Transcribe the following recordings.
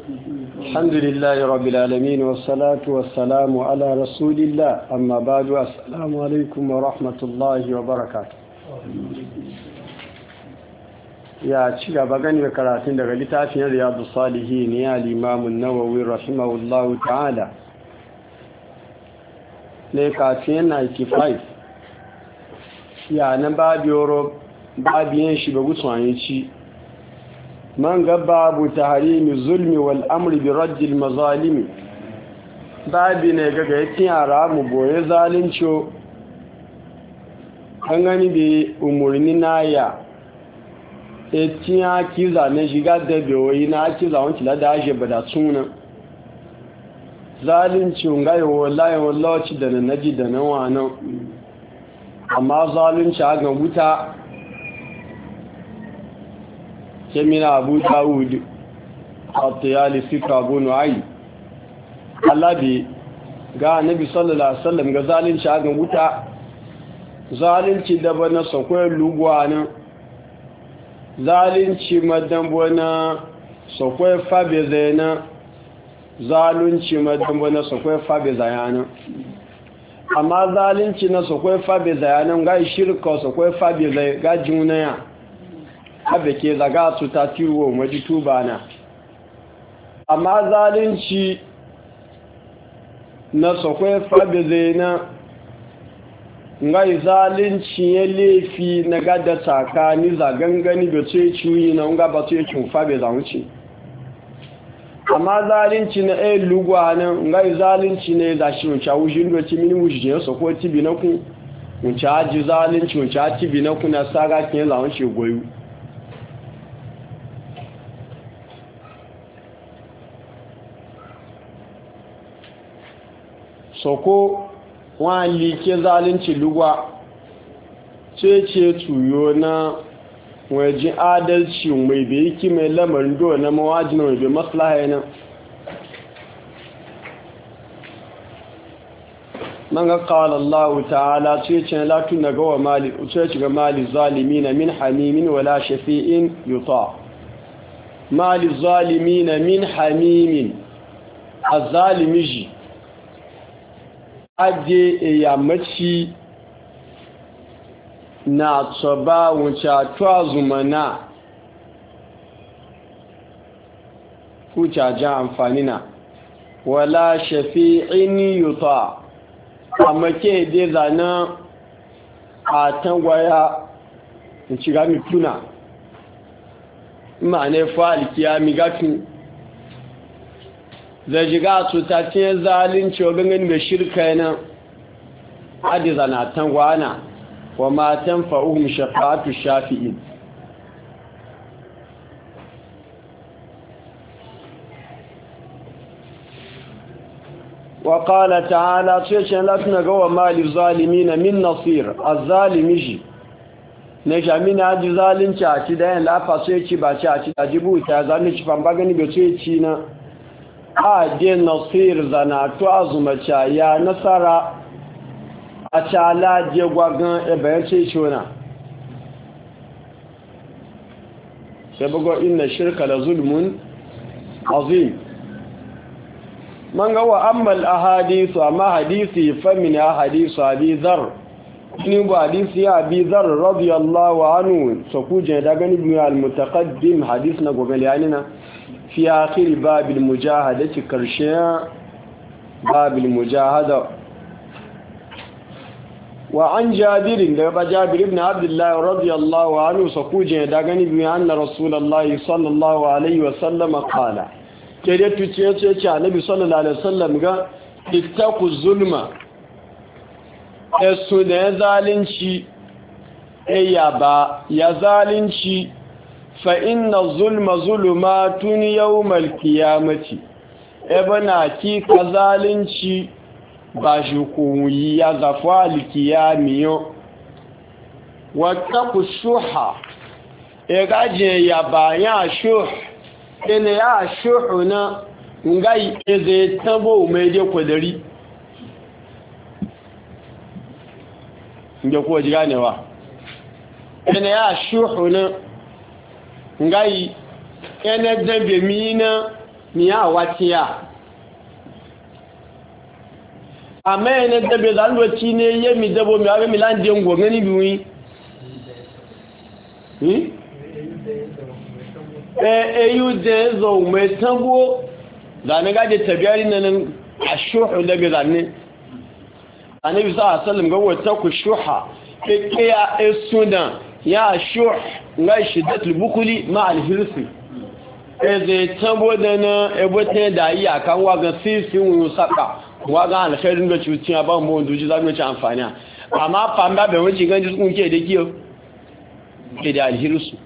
الحمد لله رب العالمين والصلاة والسلام على رسول الله أما بعد السلام عليكم ورحمة الله وبركاته يا شيخ بغني بكراتين daga littafin Riyadus Salihin ya al-Imam an-Nawawi rahimahullahu ta'ala ne kafin 95 ya nan babiyan shi bagu tsanci man gaba bu tahrimi zulmi wal amri bi radd al mazalimi babi ne gaga yakin haramu boye zalunci an gani bi umurni naya etiya kiza ne shiga da biyoyi na kiza wanci la da aje bada suna zalunci ngai wallahi da naji da nan wannan amma zalunci a ga wuta kemina abu dawud at-tayali fikra abu nu'ay allabi ga nabi sallallahu alaihi wasallam ga zalunci a ga wuta zalunci da bana sakwai lugwana zalunci madan bana sakwai fabe zaina zalunci madan bana sakwai fabe zayana amma zalunci na sakwai fabe zayanan ga shirka sakwai fabe zai ga junaya abe ke zaga su ta tiwo maji tubana amma zalunci na sakwai fabe zai na ngai zalunci ya lefi na gada tsakani zagangani da ce ciwi na nga ba ce cin fabe zaunci amma zalunci na lugwa nan ngai zalunci ne da shi wuce wujin doci mini wujin ya sako tibi na ku wuce haji zalunci wuce tibi na ku na saga kin zaunci goyu soko wọn like zalunci lugwa ce tuyo na wajen adalci mai bai ki mai lamarin do na mawajina mai bai maslaha yana man ga kawal Allah ta'ala ce latu na gawa mali ce ga mali zalimina min hamimin wala shafi'in yuta mali zalimina min hamimin azzalimiji aje yammaci na tsoba wuce tuwa zumana kucajen amfani na wala shafi'in yuta amma ke dai zana a tangwaya in ci gami tuna ma ne fa alkiya migatun zai jiga su ta ce zalunci wa gangan da shirka yana adiza na tangwana wa matan fa'uhun shafa'atu shafi'in wa qala ta'ala ce latuna ga wa mali zalimina min nasir az-zalimi ne jamina ji zalunci a ci da yan lafa sai ci ba ci a ci da jibuta zalunci ban ba gani be sai ci na a je nasir zana to azumacha ya nasara a cala je gwagan ebe ce shona sai bugo inna shirka la zulmun azim man ga wa ammal ahadithu amma hadisi fa min ahadithu abi dhar ni ba hadisi abi dhar radiyallahu anhu so kuje da gani bin al mutaqaddim hadith na gobe yanina في آخر باب المجاهدة كرشيا باب المجاهدة وعن جابر بن عبد الله رضي الله عنه سكوجه دغني بأن رسول الله صلى الله عليه وسلم قال كده تيجي النبي صلى الله عليه وسلم قال اتقوا الظلم السنة ظالنشي يا ظالنشي فإن الظلم ظلمات يوم القيامة ابنا كي كذالنشي باشكوي يا زفال القيامة واتقوا الشح اغاجي يا بايا شح ene ya shuhuna ngai eze tabo meje kwadari nge ko jiganewa ene ya shuhuna ngai ene dambe mina ni ya watiya amma ne da be zalwaci ne yemi dabo mi ga milan den go gani biwi eyu de zo metango da ne ga de tabiyari nan ashuhu daga zanne annabi sallallahu alaihi wasallam ga wata ku shuha ke ya esuna ya shuh ngai shiddatul bukuli ma al-hirsi zai tabo da na ebote da iya kan waga sisi wun saka waga alkhairin da cuciya ba mu wanda ji zamu ci amfani amma famba bai wuce ganji sun ke da kiyo ke da al-hirsu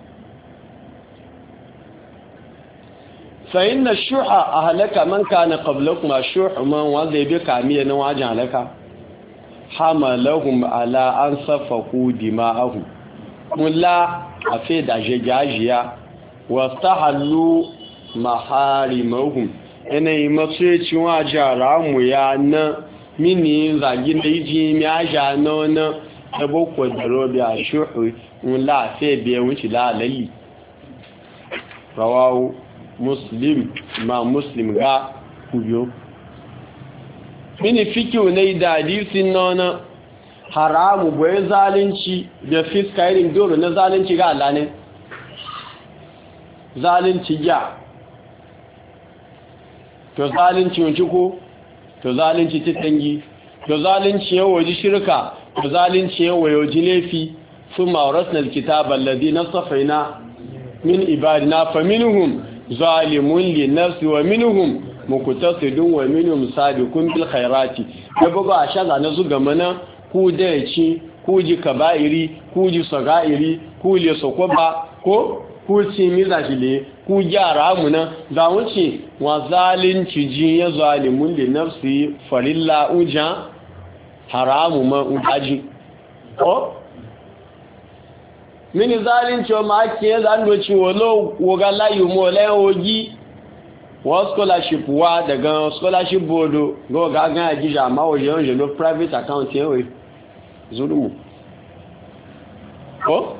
fa inna shuha ahlaka man kana qablakum ashuh man wa zai bi kamiya na wajen halaka hamalahum ala an safaku dima'ahum mulla afi da jajajiya wastahallu maharimahum ene mace ciwa jaramu ya na mini zagin da yiji mi aja no na ebo kodoro bi ashuhu mulla afi bi wuci la lalli rawahu muslim ma muslim ga kuyo mini fikiu ne da hadisin nona haramu boye zalunci da fiska irin dole na zalunci ga Allah ne zalunci ya to zalunci wanci ko to zalunci titangi to zalunci yawo ji shirka to zalunci yawo ji lefi thumma awrasna alkitaba alladhina safaina min ibadina faminhum zalimun li nafsi wa minhum muqtasidun wa minhum sabiqun bil khairati yabo a shaza na zuga mana ku da ci ku ji kaba'iri ku ji sagairi ku le sokoba ko ku ci mizajile ku gyara mu na za wuce wa zalunci ji ya zalimun li nafsi farilla uja haramu ma udaji ko mini zalunci ma ke zandoci wolo woga layu mo le oji wa scholarship wa daga scholarship board go ga ga ajija ma o je no private account yewe zulumu ko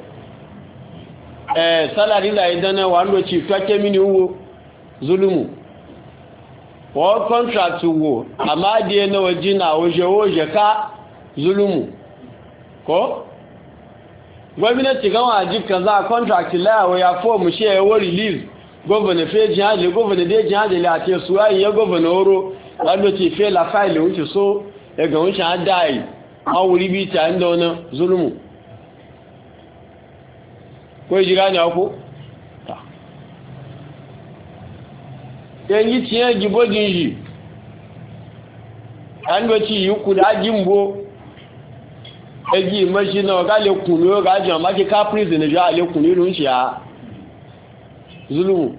salary la idana wa ndo chi twake mini uwo zulumu wa contract wo amadi na wajina oje ka zulumu ko gwamnati ga waji kaza contract la wa ya form shi ya release governor fe jihad le governor de jihad le ati suwai ya governor oro lando ti fe la file wuce so e ga wuce adai awuri bi ta ndo na zulumu ko ji gani ako ta yanyi tiye gibo jinji ando ti yuku da jimbo eji mashi na ga le kunu ga jan ma ki ka prison ne ja le kunu run shi a zulumu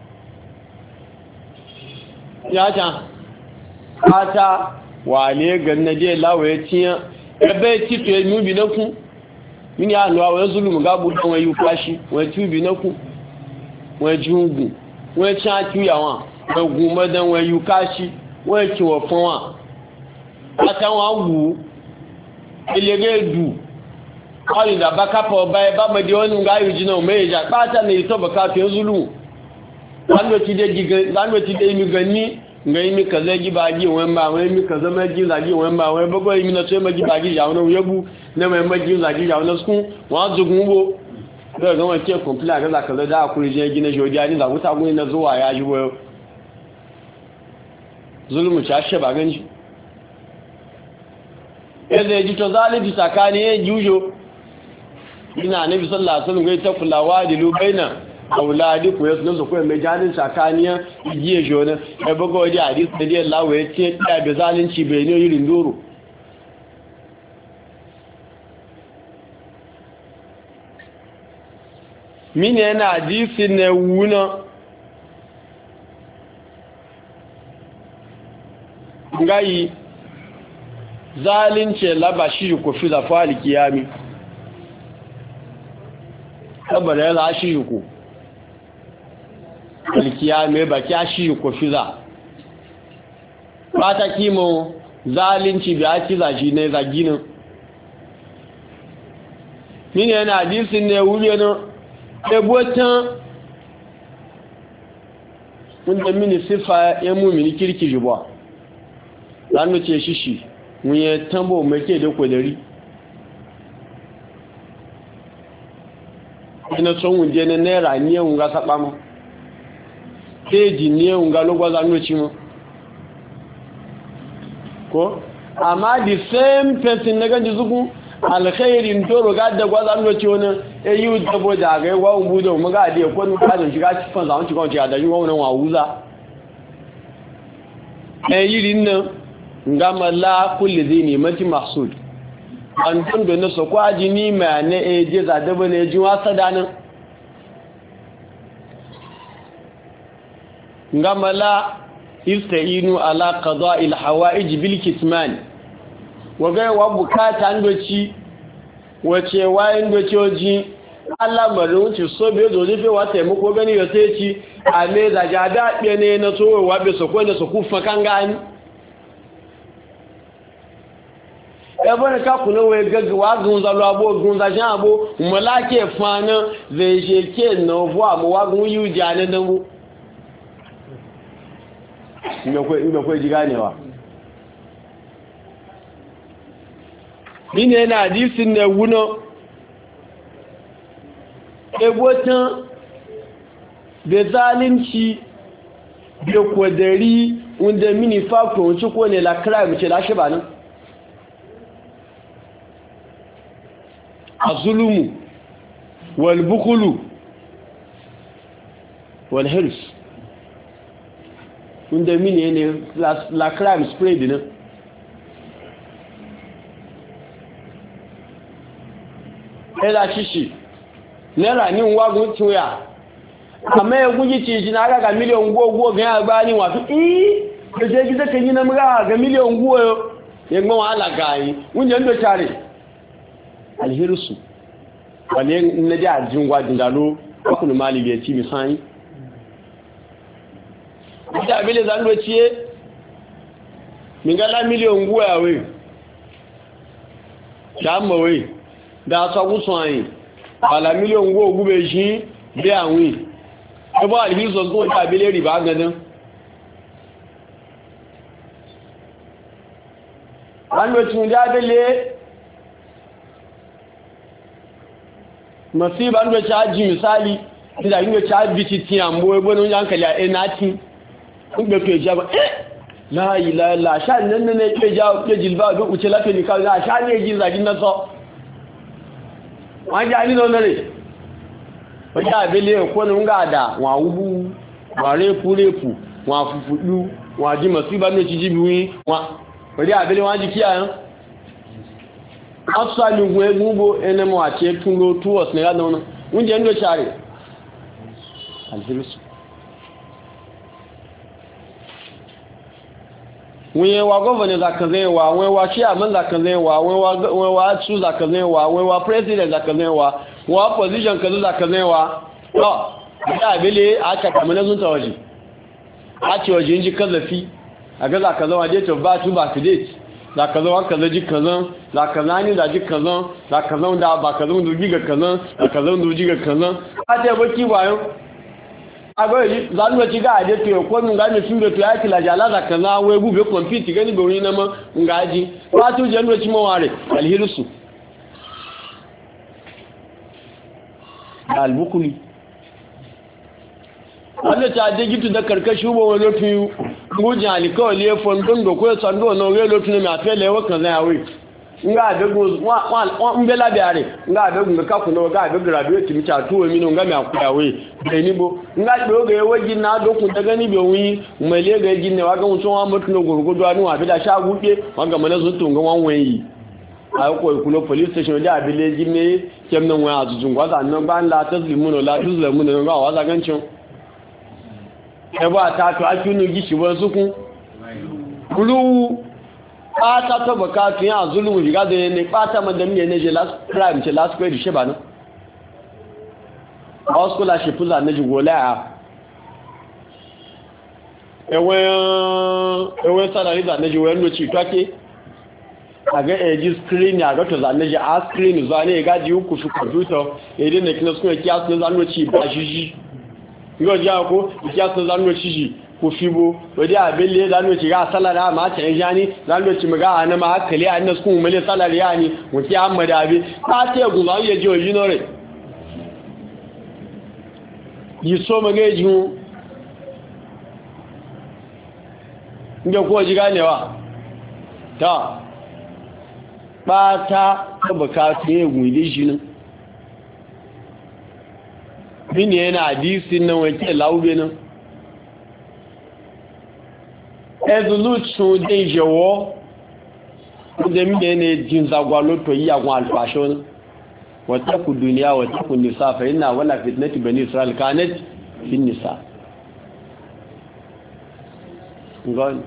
ya ta ata wale ganna je lawaye tiya ebe ti to enu bi naku mini anu awo zulumu ga bu don yu kwashi won tu bi naku won jungu won cha tu ya won ogun modan won yu kashi won ki wo fun wa ata won wu elegedu kọlì dàbá kápọ̀ ọba ẹbá mẹ́dí ọ́nà ń gáyù jìnà méjì pàtà ní ìtọ́bọ̀ káfíń zulu lánàtí dé imi gan ní nga imi kazẹ́ jíbájí wọn bá wọn imi kazẹ́ mẹ́jì ìlàjí wọn bá wọn ẹgbẹ́gbẹ́ imi na tó mẹ́jì bájí ìyàwó náà yẹ́bù náà mẹ́jì ìlàjí ìyàwó náà sún wọ́n zogun wo bẹ́ẹ̀ gan wọn tí ẹ kọ̀mpílà àgẹ́lá kazẹ́ dá àkúrẹ́ jẹ́ gínà ṣe ọdí àníta wọ́n tàgún iná zuwa ya yí wọ́ zulumu ci a ṣẹ́ bá ganji yadda ya ji to zalibi tsakani ya jujo ina nabi sallallahu alaihi wasallam gai ta kulawa da lubaina auladi ku yasu nasu kuwa mai jalin tsakaniya igiye jona ya buga waje hadis da dai Allah ya ce ya bi zalunci bai ne yirin doro mini yana hadisi ne wuna ngai zalunce laba shi ku fi zafali kiyami saboda ya za shi ku alkiyami ba kya shi ku fi za ba ta kimo zalunci biya ci zaji ne zaginin mini yana hadisin ne wuri na ebotan wanda mini sifa ya mumini kirki jibwa zanu ce shishi mun ya tambo mai ke da kodari ina son wunje na naira ni yau ga saba mu keji ni yau ga logwa zanu ci mu ko amma the same person na ganji zugu alkhairin toro ga da gwa zanu ci wani eyu dabo da ga wa umbu da mu ga da ko nu ka da shiga cikin zaman ci ko ci da yi wannan wa wuza yirin nan ngama la kulli zini mati mahsud an tun da na sokwa jini ma ne eje za da bane ji wasa danan ngama la istainu ala qada'il hawaij bil kitman waga wa bukata ndoci wace wayin docoji Allah marin ci so be zo jefe wa taimako gani ya sai ci a me da ja da ne na so wa be sokoi da sokufa kan gani ẹbọ́n ká kùnú wẹ gẹ́gẹ́ wá gúnza lọ abó gúnza ṣe àbó mọ́láàkẹ́ fánà zai ṣe kí ẹ̀nà fún àmúwá gún yíò jẹ́ anẹ́dánwó ìgbẹ̀kwẹ́ jígá nẹwà nínú ẹ̀nà àdísì nẹ̀wú náà ẹgbó tán bẹ̀ zálimci bẹ̀ kwẹ̀dẹ̀rí wùndẹ̀ mini fákùn tí kò ní lákírà ìmìṣẹ́ láṣẹ́bà náà الظلم والبخل والحرص wanda mini ne la crime spread ne ela shishi nera ni wagun tuya ama egun ji ti jina ga million gogo gan agba ni wa fi je ji kan yi na mga ga million gogo yegbon wa ala gayi wunje ndo chare alhirsu wale na ji a jin gwajin dalo wakunu mali ya ci misani ita abile zan ciye mingala miliyon guwa we shamba we da sa gusun ayin ala miliyon guwa gube shi bi anwi ebo alhirsu ko ta abile riba gadan an lo tun da abile masiba ndo chaji misali nda ndo chaji titi ambo ebo no yankali a enati ngbe to ejaba la ilaha illa sha nan ne ke jawo ke jilba do uce lafe ni ka ga sha ne ji zagin na so wanja ni no nare wanja bele ko no ngada wa ubu wa repu wa fufudu wa ji masiba no chiji biwi wa ori abele wa ji kiya asali gwe gubo enemo ache tungo tuwas ne gada wannan wunje ndo share alhirisu wunye wa governor zakazewa wa chairman zakazewa wa su zakazewa wa president zakazewa wa position kazu zakazewa to da bele aka kamana zun tawaji a ce waje inji kazafi a ga zakazewa date of birth ba to date za ka zo kaza ji kazan za ka zani da ji kazan za ka zo da ba ka zo da giga kazan za ka zo da giga kazan a ta baki bayan a ga yi za mu ci ga ade to ko mun ga ne tun da to ya kila jala za ka za wai gube compete gani gori na ma ngaji ba to je no ci maware alhirsu albukuli wanda ta je gitu da karkashi ba wani fiye gujin alikawali ya fondon da kuwa sando na oge lokacin mai afẹ́ lewa kan zai hawe nga abegun wọn bela biare nga abegun ga kakun na ga abegun graduate mi ta tuwo mini nga mai akuyawe bai nibo nga ɗoga ya waji na dokun ta gani bai wuyi mai lega yi ne waga mutum wa mutu na gurgudu wani wa bida sha gude wanga mana sun tunga wanwan yi a yi koyi kulo police station da abile ji ne kem nan wani azuzun gwaza nan ba la taslimu la tuzlamu na ga waza gancin ẹbọ́ àtàtò akínú gíṣì wọ́n súnkún olówó pátá tọ́bọ̀ káàkiri yàn àzúlùmù ìgádẹ ní pátá mọ́dẹ̀mí ẹnẹ́jẹ crime ṣe lásìkò èdè ṣẹ́bà náà all scholarship là ní jùgbò láà ẹwẹ́ sádàrí zànẹ́jẹ wọ́n ló ci tọ́kẹ́ àgẹ́ ẹ̀jí screen àgọ́tọ̀ zànẹ́jẹ a screen zuwa ní ìgájí ukù fi kọ̀mpútọ̀ èdè nìkínà sún ẹ̀kí yo ja ko ya so zan ci ko fibo wadi abelle zan ci ga salara ma ta yani zan ci maga ana ma akali an su kuma mele salari yani wuti amma da abi ta ce guma ya je ojinore yi so maga ju inda ko ji ganewa ta ba ta bukatu ya gwide shi nan mini yana hadisin nan wake laube nan ezulutu dai jewo da mini ne jin zagwalo to yi agun alfasho nan wata ku duniya wata ku nisa fa yana wala fitnati bani israel kanat fin nisa gani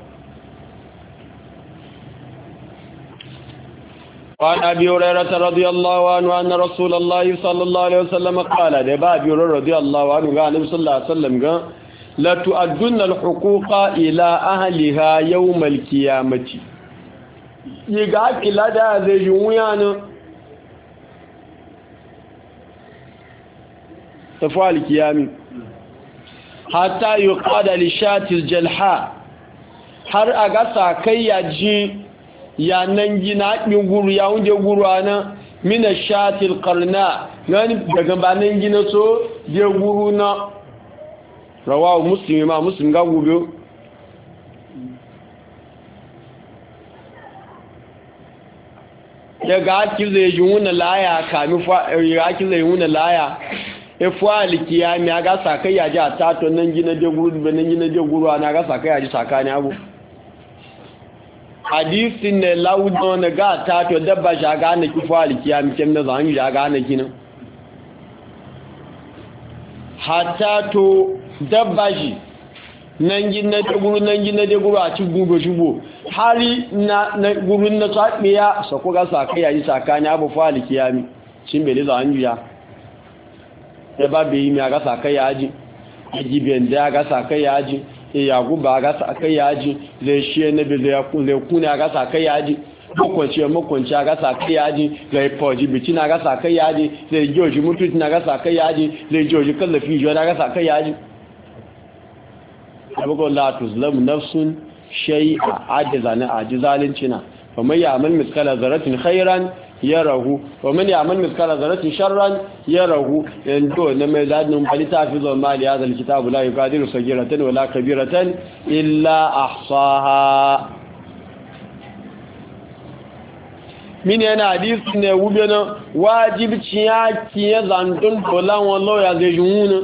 وعن أبي هريرة رضي الله عنه أن رسول الله صلى الله عليه وسلم قال دبا أبي هريرة رضي الله عنه قال النبي صلى الله عليه وسلم قال لا تؤدون الحقوق إلى أهلها يوم القيامة يقعد إلى ذا جويانا تفعل القيامة حتى يقعد لشاة الجلحاء har a gasa kai ya ji yanan gina ɗin guru ya wunje guru ana mina shatil karna gani daga banan gina so je guru na rawawa musulmi ma musulmi ga gobe daga haki zai yi wuna laya kami haki zai yi wuna laya ifuwa alikiyami a ga sakai yaji a tato nan gina je guru banan gina je guru ana ga sakai yaji sakani abu hadisin ne laudon na ga ta to dabba shi ga na kifu alkiyami kem da zan yi ga na kinan hatta to dabba shi nan gina da guru nan gina da guru a ci gugo shugo hari na gurun na tsabiya sako ga sakai yayi sakani abu fa alkiyami shin bele zan yi ya ba be yi mi ga sakai yaji ajiben da ga sakai yaji ya guba ga sakai yaji zai shi ne be zai kuna ga sakai yaji makwanci ga sakai yaji zai foji bici na ga sakai yaji zai joji mutuci na ga sakai yaji zai joji kallafi jiwa na ga sakai yaji abugo la tuzlam nafsun shay'a ajizana ajizalincina faman ya'mal mithqala dharratin khairan yarahu wa man ya'mal mithqala dharratin sharran yarahu yando ne mai zadin balita fi zo mali hadha alkitab la yuqadiru sagiratan wala kabiratan illa ahsaha min yana hadisi ne wube na wajibci ya kiye zandun dolan wallo ya zai juna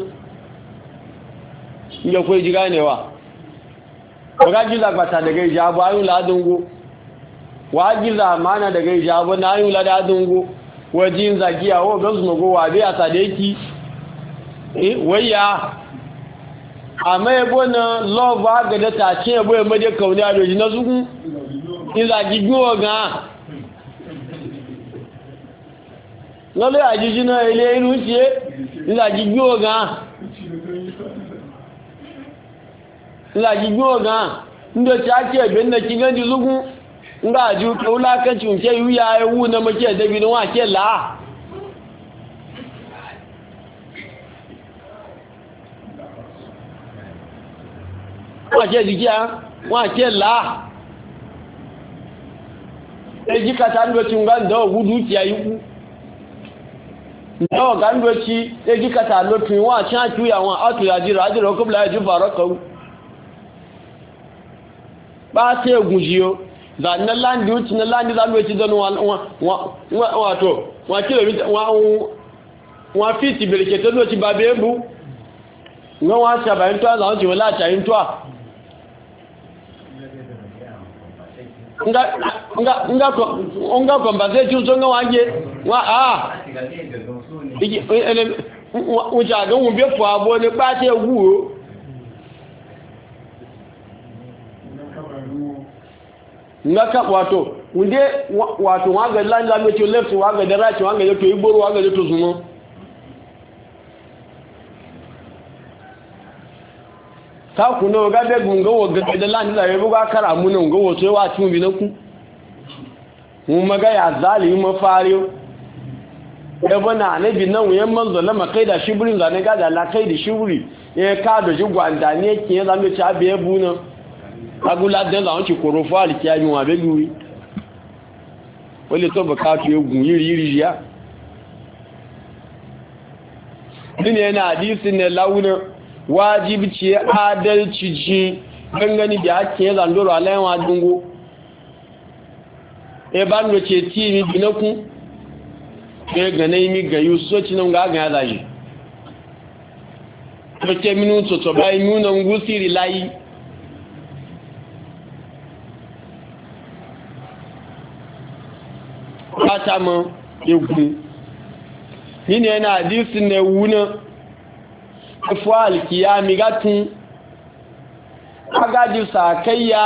inda kai ji ganewa ga ji zagbata daga ijabu ayun ladungo wajiza mana daga ijabu na ayun ladungo wajin zagiya wo gazmugo wa bi asadeki waya amma yabo na love ga da ta ce yabo mai da kauni a doji na zugu in zagi go ga lole ajiji na ile iru tie in zagi go ga laji goga ndo ta ce bin da kin ganji zugu nga ju kaula kan cunce yuya ya wu na make da bin wa ke la wa ke dikiya wa ke la e jika ta ndo tunga ndo gudu ti ayu ndo ga ndo ci e jika ta lo tun wa cha tu ya wa atu ya jira ajira ko bla ju farako ba ta yi gujiyo za na landi wuce na landi za mu yi don wato wa kilomita wa fiti birkete loci ba bai bu ngan wa ta bayan tuwa za wuce wala ta yin tuwa nga compensation so nga wange wa wuce a gan wube fuwa bo ne ba ta yi guwo ngaka wato unde wato waga landa me to left waga da right waga to igboro waga to zumo ta kuno ga be gunga waga da landa da yebo ga kara mu ne ngo to wa tun bi na ku mu maga ya zali mu fariyo da bana annabi nan wayan manzo lama kai da shibrin zane ga da la kai da shibri ya ka da jugwanda ne ke zan da ta biye buna agula da zan ci korofa alkiyami wa be duwi wale to bakatu ya gun yiri ya din yana hadisi ne launa wajibi ce adalci ji gangani da ake zan doro alayan wa dungo e ban do ce ti mi binaku e ganai mi ga yuso ci nan ga ya zaji ko ce minuto to bai mu nan gusiri layi fata ma egun nínú ẹ̀nà àdísì ní wúná ẹfọ́ alìkìyà migatun agadi sàkẹ́yà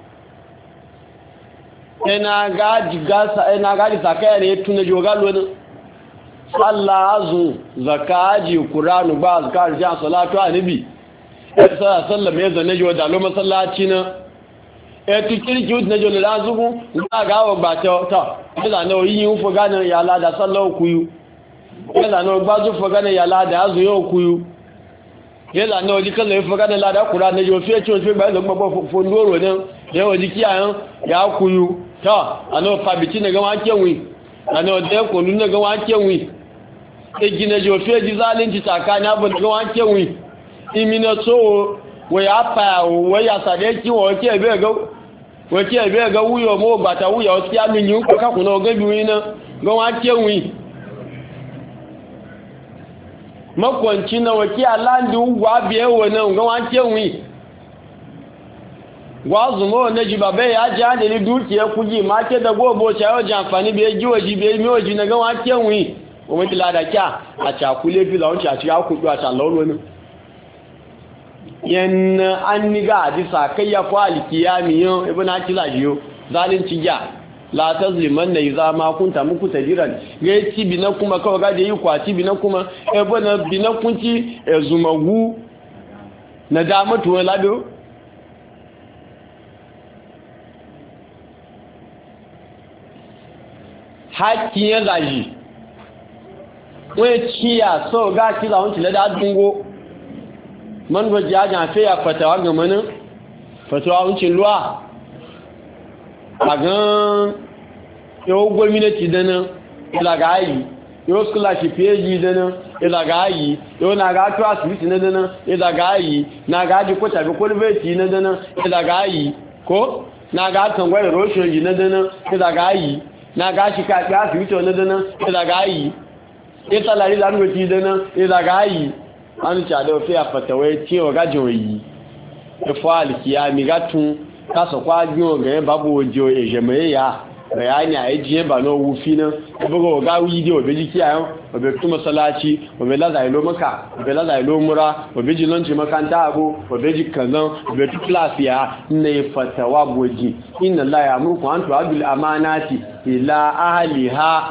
ẹ̀nà agadi sàkẹ́yà ní tún ẹjọ́ ọgá lónà sallazun zakaji kuranu ba azkar jan salatu anibi sallallahu ya zane jo da lo masallaci na tu kirki na jo da zugu ga gawo ba ta ila na yin fu ganin ya la da sallahu kuyu ila na ba zu fu ganin ya la da azu yo kuyu ila na oji kan le fu ganin la da qur'an na jo fi cho fi ba zo gbogbo fondoro ne ya oji kiyan ya kuyu ta ano fabiti na ga wa kenwi ano de ko nu na ga wa kenwi egina jo fi ji zalunci tsakani abin da ga wa kenwi imina so we apa we ya sade ki wo ke be ga wuyo mo bata wuyo o ti ami yin ko ka kuno ga biwi na ga wa kenwi makwanci na waki alandi ugwa biye wona ga wa kenwi gwazu mo na jibabe ya ji ade ni dukiya kuji ma ke da gobo cha yo janfani be jiwoji be miwoji na ga wa kenwi o mo ti lada kya a cha kule fi lawon cha ya kudu a cha lawon ne yan an niga hadisa kai ya kwali kiyami yo ibn akila jiyo zalunci ja la tazliman na iza ma kunta muku tadiran ga ci bina kuma kawai ga da yi kwaci bina kuma ibn bina kunci zumagu na damatu wala do hakki ya zaji wai ciya so ga ki zawon ci da dungo man gwaji ya jafe ya fatawa ga manin fatawa wucin luwa a gan yau gwamnati dana ilagayi yau scholarship yaji dana ilagayi yau na ga tuwa asibiti na dana ilagayi na ga ji ko tafi kwalbeti na dana ilagayi ko na ga tangwai roshoji na dana ilagayi na ga shi kaɗi asibiti na dana ilagayi ita lari langoci dana ilagayi an ci da fi a fatawai cewa gajin yi ifo alkiyami gatun kasa kwajin ga yin babu waje ejemaye ya bayani a ejiye ba na wufi nan buga ga widi obe jiki ayon obe tu masalaci obe laza ilo maka obe laza ilo mura obe jilanci makanta abu obe jikanan obe tu klasiya ne fatawa boji inna la ya murku an tu'adul amanati ila ahliha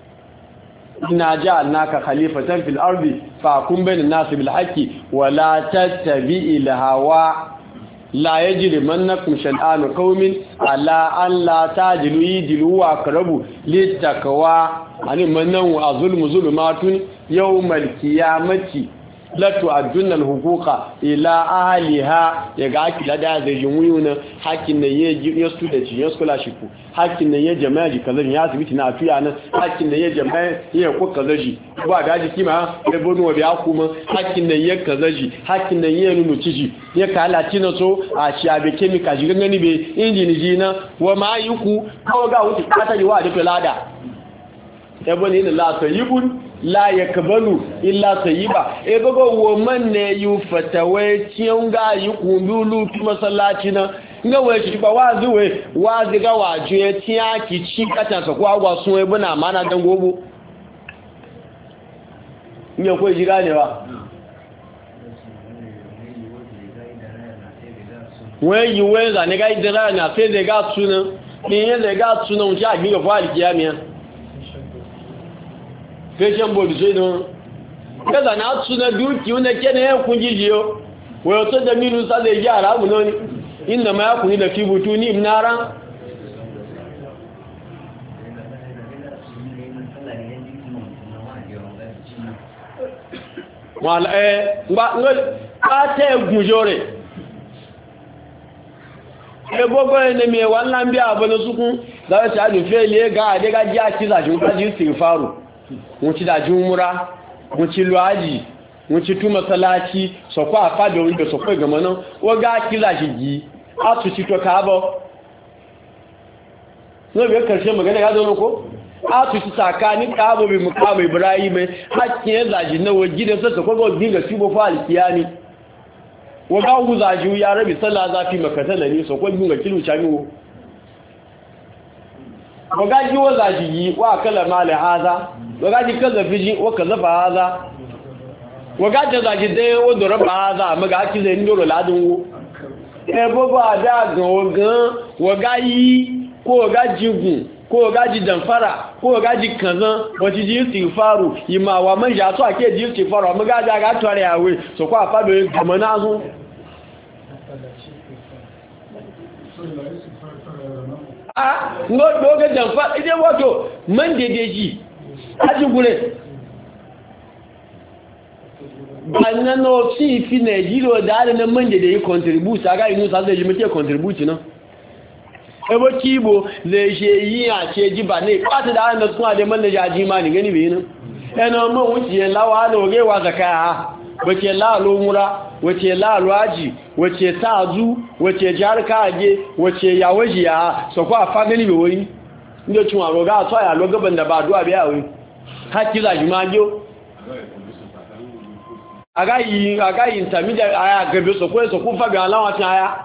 inna ja'alnaka khalifatan fil ardi fahkum bainan nasi bil haqqi wa la tattabi'il hawa la yajrimannakum shan'anu qaumin ala an la tajilu yidilu wa aqrabu littaqwa ani manan wa zulmu zulumatun yawmal qiyamati la tu'adduna al huquqa ila ahliha yaga akila da zai yunwuna hakin ne ya student ya scholarship hakin ne ya jama'a ji kazan ya asibiti na afiya nan hakin ne ya jama'a ya ko kazaji ba da ji kima ya bono wa biya kuma hakin ne ya kazaji hakin ne ya nunu ciji ya kala tina so a shabe chemical ji gangani be injini ji na wa ma yuku ko ga wuce kata ji wa da pelada ya bani inna la tayyibun la yakbalu illa tayyiba e bago wo man ne yu fatawai tiyan ga yuku lulu tu masallaci na nga wai shi ba wazi ga waje tiya ki ci katan sa ko agwa sun e buna mana dan gobo nya ko ji gane ba wai yi wai za ne ga idara na sai da ga tuna ni ne da ga tuna un ja gi ga fali kiyamiya fashion board sai don kaza na tuna duki wanda kene yan kungijiyo wai to da minu sa da yara mu ne inda ma yakuni da fi butuni ibnara wala ba ta gujore ebogo ne me wannan bi abu na suku za ta ji fele ga ade ga ji aki za ju ka ji istighfaru mu ci da jumura mu ci luaji mu ci tu masalaci so kwa fa da wanda so kai ga manan o ga ki za ji a tu ci to ka bo no be karshe magana ga zo ko a tu ci sakani ka bo bi mu ka bo Ibrahim hakkin za ji na waji da sa ko go dinga shi bo fa alkiyani waga huzaju ya rabi sallah zafi makatala ne so ko gunga kilu chamiwo waga ji wazaji wa kala mali haza waga ji kaza fiji wa kaza fa haza waga da zaji dai o do raba haza maga ki zai ndoro ladun wo bobo ada gan waga yi ko waga jigun ko waga ji damfara ko waga ji kanzan wati ji istighfaru yima wa manja to ake ji istighfaru maga da ga tore yawe so ko afa do gamana zo ngo doga damfara ide wato man dedeji aji gure bannan no fi Nigeria da na man dedeji contribute aga inu sa da ji muke contribute na ebo kibo zai ṣe yi a ce ji ba ne kwata da hannun suna da man da jaji ma ni gani bai nan yana man wuce lawa da wagewa zakaya wace lalo mura wace lalo aji wace tazu wace jihar kage wace yawaji ya so kwa fa gani bai wani inda cin waro ga a ya lo gaban da ba duwa bai yawon haki zaji ma gyo a gayi intermediate aya gabe so ko fa ga alawa tin aya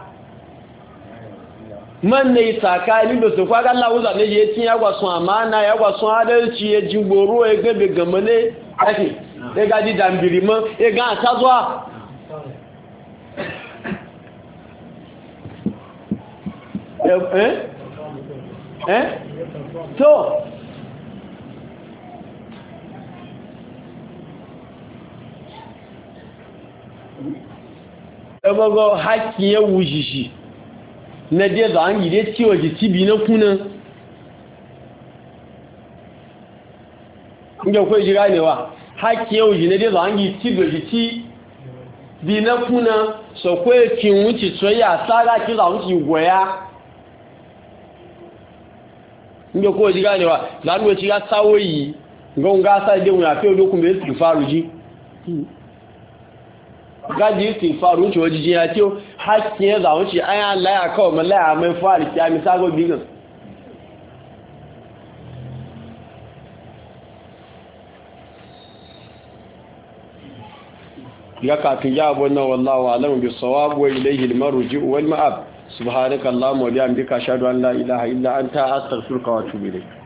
man ne tsakanin da su kwaga Allah wuza ne ya tin yagwa sun amana yagwa sun adalci ya jingoro ya gabe gamane ake ya gaji dambirima ya ga ta zuwa to ebogo haki ya wujishi na je za an yi dai ciwo jiki bi na kuna inda kwai jira ne wa haƙƙi yau ji na dai za an yi ciwo jiki bi na kuna so kwai kin wuce tsoya tsara ki za wuce goya inda kwai jira ne wa za a wuce ya tsawoyi ga gasa dai wuya fiye lokun bai su faru ji gaji ti faru ci waje ya ce hakkin ya zawo ci an laya kawai malaya mai fari ya mi sago bigan ya kafin ya abu na wallahu alamu bi sawab wa ilayhi al-marji wal ma'ab subhanaka allahumma wa bihamdika ashhadu an la ilaha illa anta astaghfiruka wa atubu ilayk